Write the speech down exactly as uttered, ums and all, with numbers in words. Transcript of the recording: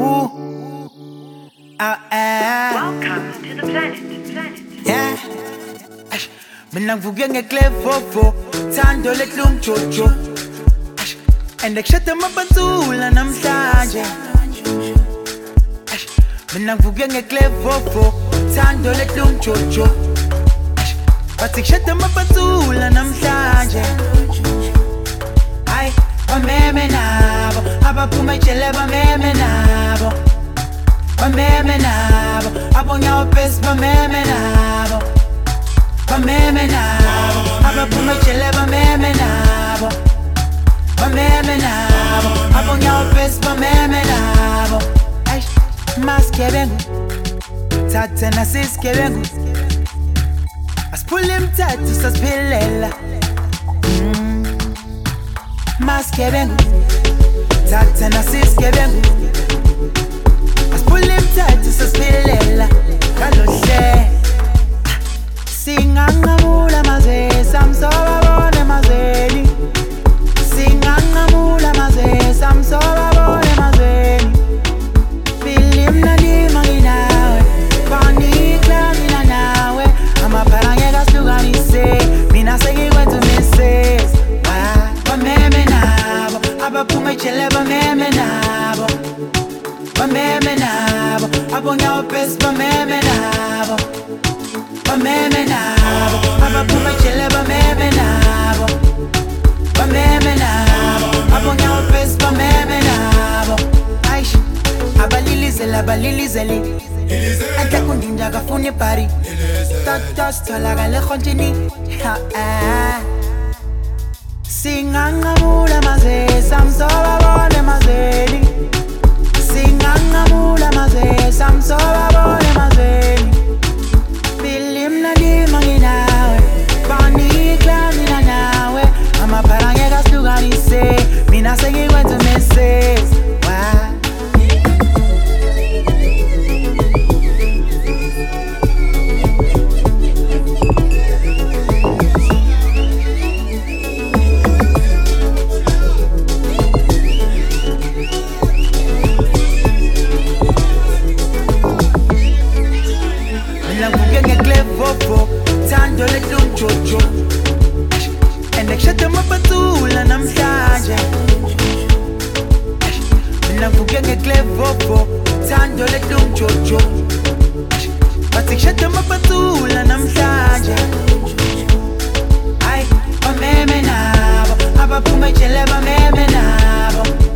Ah, ah. Welcome to the planet. planet. Yeah. Ash, mina ngivuke ngeklevovo, thando letlumjojo. Ash, and ngishada amabansula namhlanje. Ash, mina ngivuke ngeklevovo, thando letlumjojo. Ash, bathi ngishada amabansula namhlanje. Ay, bameme nabo, abaphuma ejele bameme nabo. Bameme nabo, abonyawo pesi bameme nabo. Bameme nabo, abaphuma ejele bameme nabo. Bameme nabo, abonyawo pesi bameme nabo. Ay, maskebengu, thathe nasiskebengu. Asiphule imithetho sasiphilela. Mm. Maskebengu, thathe nasiskebengu. Asiphule imithetho sasiphilela kalohle. Singanqamula mazesa msobabone mazweni. Singanqamula mazesa msobabone mazweni. Filimna lima nginawe, panikla mina nawe. Amaphara ngeke asihlukanise, mina sengikwenza umisses. Ah, bameme nabo, abaphuma ejele bameme nabo. Bameme nabo, abonyawo pesi bameme nabo. Bameme nabo, abaphuma ejele bameme nabo. Bameme nabo, abonyawo pesi bameme nabo. Aish, abalilizeli abalilizeli, enhle kundinda akafuna ibhari. Toto sitholakala eRhontshini. Ha, ah. Singanqamula mazesa msobabone mazweni. Singanqamula mazesa msobabone mazweni. Filimna lima nginawe, panikla mina nawe. Amaphara ngeke asihlukanise, mina sengikwenza umisses. Wow. Ngeklevovo, thando letlumjojo. And ngishada amabansula namhlanje. Mina ngivuke ngeklevovo, thando letlumjojo. Bathi ngishada amabansula namhlanje. Ay, bameme nabo, abaphuma ejele bameme nabo.